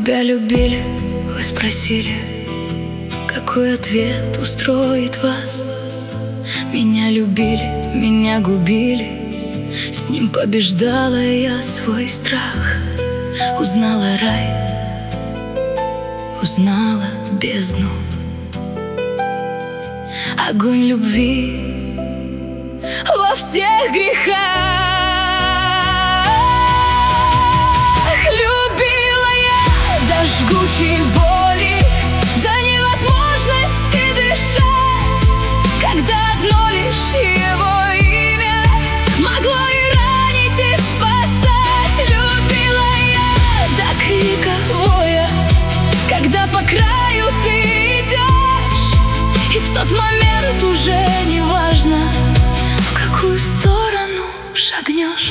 Тебя любили, вы спросили, какой ответ устроит вас. Меня любили, меня губили, с ним побеждала я свой страх. Узнала рай, узнала бездну, огонь любви во всех грехах. Любила я до жгучей боли, до невозможности дышать, когда одно лишь его имя могло и ранить, и спасать. Любила я до крика воя, когда по краю ты идешь, и в тот момент уже не важно, в какую сторону шагнешь.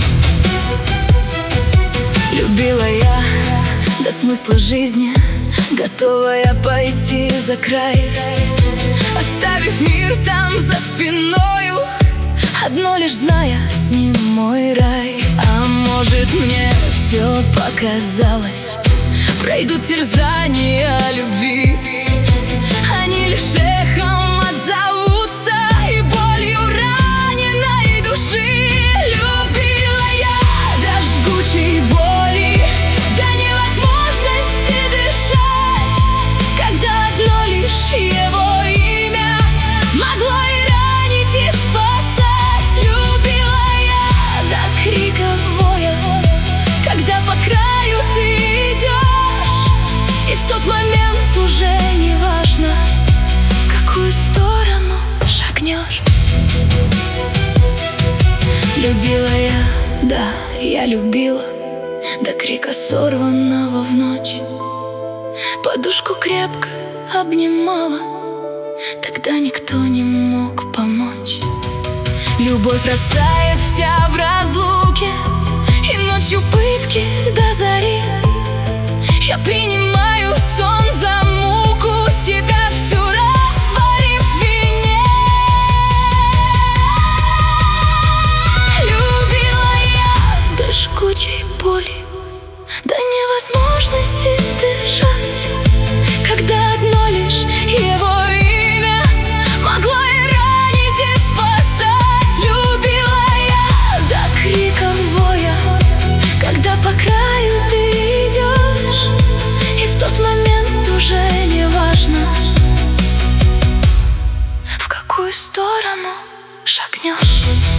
Любила я до смысла жизни, готовая пойти за край, оставив мир там за спиною, одно лишь зная, с ним мой рай. А может, мне все показалось, пройдут терзания любви, они лишь эхом отзовутся и болью раненой души. Любила я до жгучей боли, до невозможности дышать, когда одно лишь его имя могло и ранить, и спасать. Любила я до крика воя, когда по краю ты идешь, и в тот момент уже не важно, в какую сторону шагнешь. Любила я, да, я любила до крика сорванного в ночь. Подушку крепко обнимала, тогда никто не мог помочь. Любовь растает вся в разлуке, и ночью пытки до зари. Я принимаю сон за муку, себя всю растворив в вине. Любила я до жгучей боли, до невозможности дышать, когда одно лишь его имя могло и ранить, и спасать. Любила я до крика воя, когда по краю ты идешь, и в тот момент уже не важно, в какую сторону шагнешь.